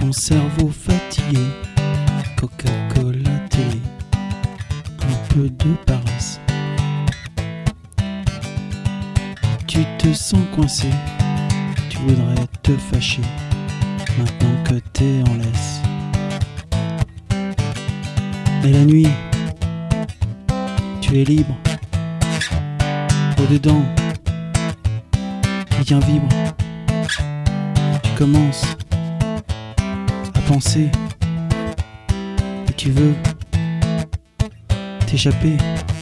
Ton cerveau fatigué, Coca-Cola télé, un peu de paresse. Tu te sens coincé, tu voudrais te fâcher, maintenant que t'es en laisse. Mais la nuit, tu es libre, au-dedans, quelqu'un vibre. Tu commences à penser et tu veux t'échapper.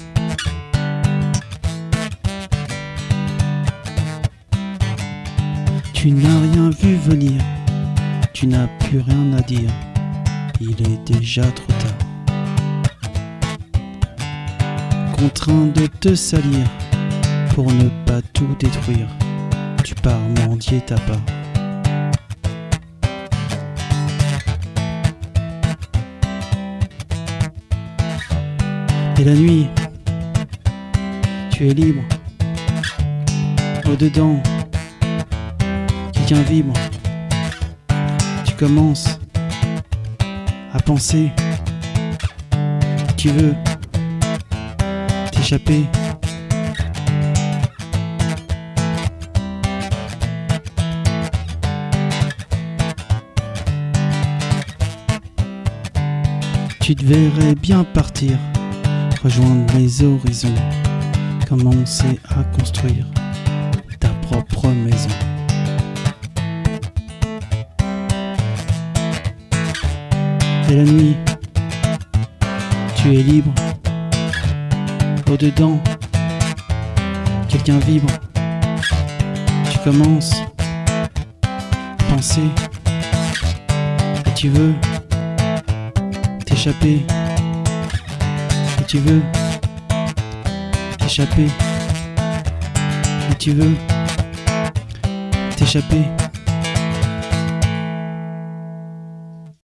Tu n'as rien vu venir, tu n'as plus rien à dire, il est déjà trop tard. Contraint de te salir pour ne pas tout détruire, tu pars mendier ta part. Et la nuit, tu es libre, au-dedans, quelqu'un vibre. Tu commences à penser, tu veux t'échapper. Tu te verrais bien partir, rejoindre les horizons, commencer à construire ta propre maison. Et la nuit, tu es libre, au-dedans, quelqu'un vibre. Tu commences à penser et tu veux t'échapper. Et tu veux t'échapper. Et tu veux t'échapper.